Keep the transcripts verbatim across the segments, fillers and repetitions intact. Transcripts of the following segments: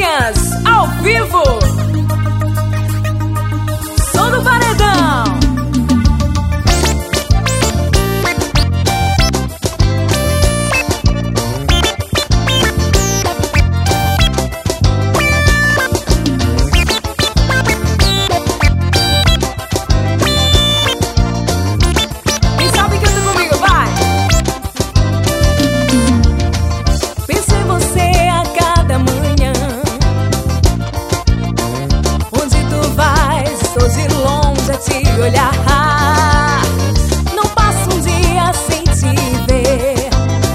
Paredinhas, ao vivo. Som do Paredão. Quem sabe canta comigo, vai. Penso em você a cada manhã. Onde tu vais, estou de longe a te olhar. Não passa um dia sem te ver.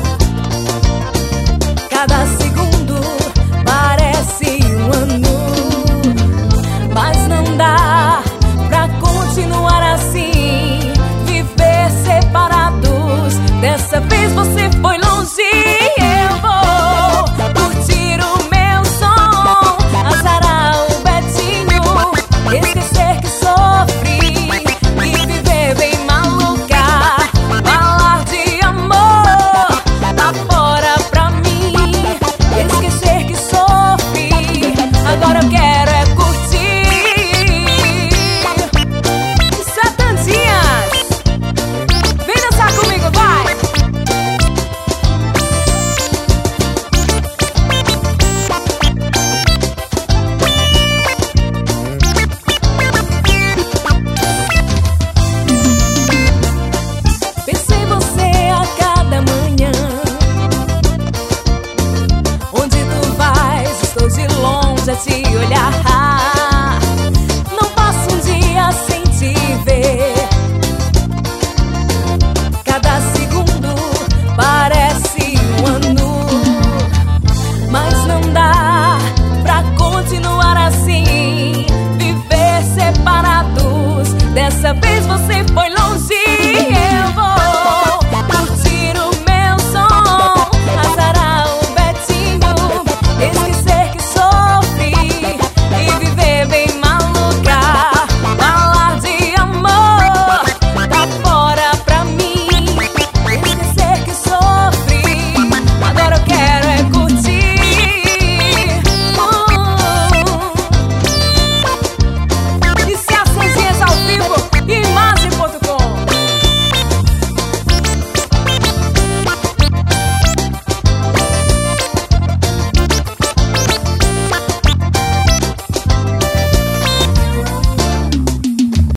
Cada segundo parece um ano, mas não dá pra continuar assim, viver separados. Dessa vez você foi longe, eu vou